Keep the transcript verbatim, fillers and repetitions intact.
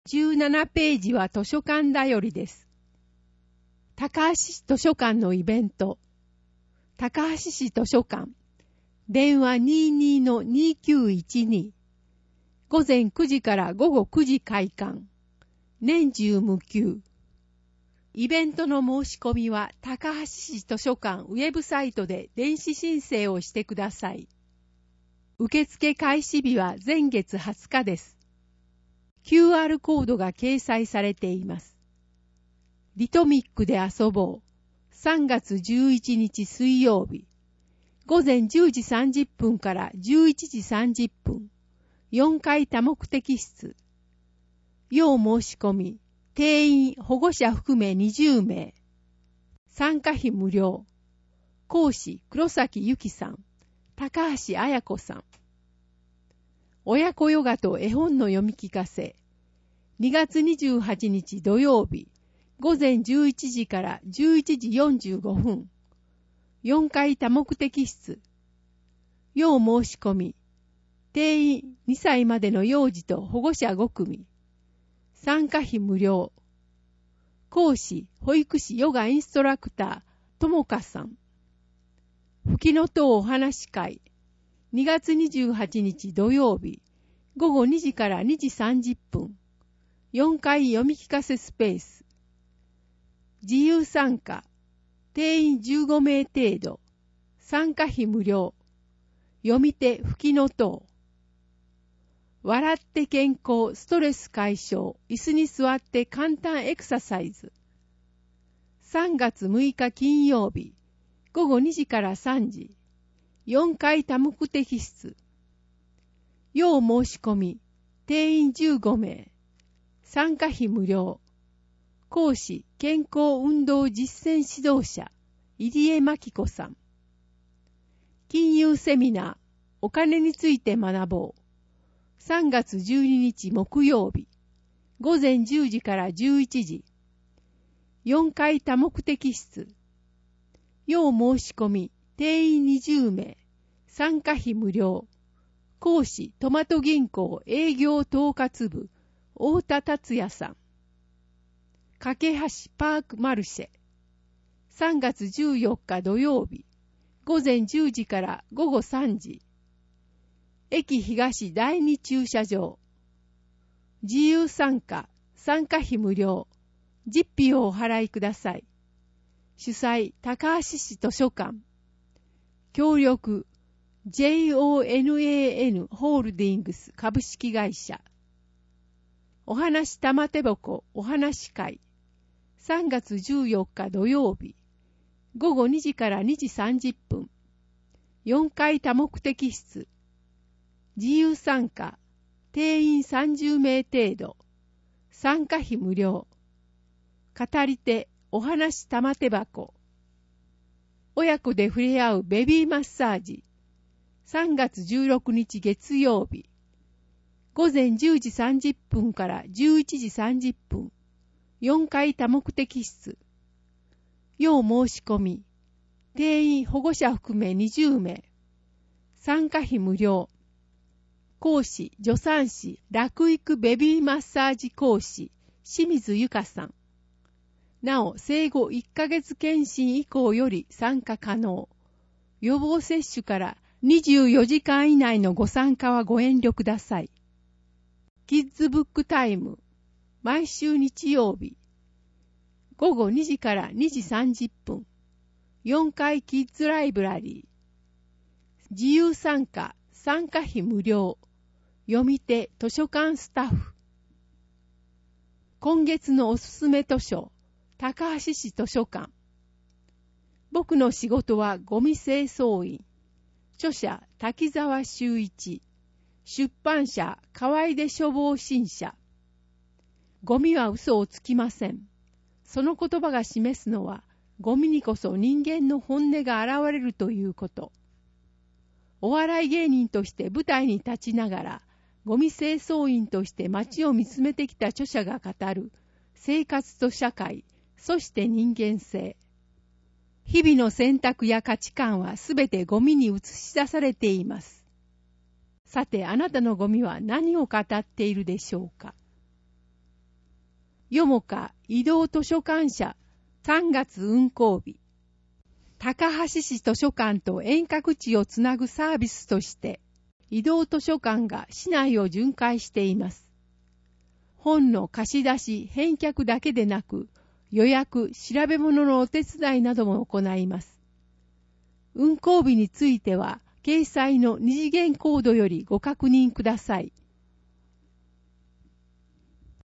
じゅうななページは図書館だよりです。高橋市図書館のイベント。高橋市図書館。電話 にじゅうにのにきゅういちに。午前くじから午後くじ開館。年中無休。イベントの申し込みは高橋市図書館ウェブサイトで電子申請をしてください。受付開始日は前月はつかです。キューアール コードが掲載されています。リトミックで遊ぼう。さんがつじゅういちにち水曜日。午前じゅうじさんじゅっぷんからじゅういちじさんじゅっぷん。よんかい多目的室。要申し込み。定員、保護者含めにじゅうめい。参加費無料。講師、黒崎由紀さん。高橋彩子さん。親子ヨガと絵本の読み聞かせ。にがつにじゅうはちにち土曜日。午前じゅういちじからじゅういちじよんじゅうごふん。よんかい多目的室。要申し込み。定員にさいまでの幼児と保護者ごくみ。参加費無料。講師、保育士ヨガインストラクター、ともかさん。吹きの塔お話会。にがつにじゅうはちにち土曜日。午後にじからにじさんじゅっぷん。よんかい読み聞かせスペース。自由参加。定員じゅうごめい程度。参加費無料。読み手吹きの塔。笑って健康、ストレス解消、椅子に座って簡単エクササイズ。さんがつむいか金曜日、午後にじからさんじ。よんかい多目的室。要申し込み、定員じゅうごめい。参加費無料。講師、健康運動実践指導者、入江真紀子さん。金融セミナー、お金について学ぼう。さんがつじゅうににち木曜日、午前じゅうじからじゅういちじ。よんかい多目的室。要申し込み、定員にじゅうめい。参加費無料。講師、トマト銀行営業統括部、太田達也さん。架橋パークマルシェ。さんがつじゅうよっか土曜日、午前じゅうじから午後さんじ。駅東だいに駐車場。自由参加、参加費無料。実費をお払いください。主催、高橋市図書館。協力、ジェイオーエヌエーエヌ ホールディングス株式会社。お話玉手箱お話会。さんがつじゅうよっか土曜日。午後にじからにじさんじゅっぷん。よんかい多目的室。自由参加。定員さんじゅうめい程度。参加費無料。語り手、お話玉手箱。親子で触れ合うベビーマッサージ。さんがつじゅうろくにち月曜日。午前じゅうじさんじゅっぷんからじゅういちじさんじゅっぷん。よんかい多目的室。要申し込み。定員保護者含めにじゅうめい。参加費無料。講師、助産師、楽育ベビーマッサージ講師、清水由香さん。なお、生後いっかげつ検診以降より参加可能。予防接種からにじゅうよじかん以内のご参加はご遠慮ください。キッズブックタイム。毎週日曜日。午後にじからにじさんじゅっぷん。よんかいキッズライブラリー。自由参加、参加費無料。読み手、図書館スタッフ。今月のおすすめ図書、高橋市図書館。僕の仕事はゴミ清掃員。著者、滝沢修一。出版社、河出書房新社。ゴミは嘘をつきません。その言葉が示すのは、ゴミにこそ人間の本音が現れるということ。お笑い芸人として舞台に立ちながら、ゴミ清掃員として街を見つめてきた著者が語る生活と社会、そして人間性。日々の選択や価値観はすべてゴミに映し出されています。さて、あなたのゴミは何を語っているでしょうか。 よもか移動図書館社さんがつ運行日。高橋市図書館と遠隔地をつなぐサービスとして、移動図書館が市内を巡回しています。本の貸し出し、返却だけでなく、予約、調べ物のお手伝いなども行います。運行日については、掲載の二次元コードよりご確認ください。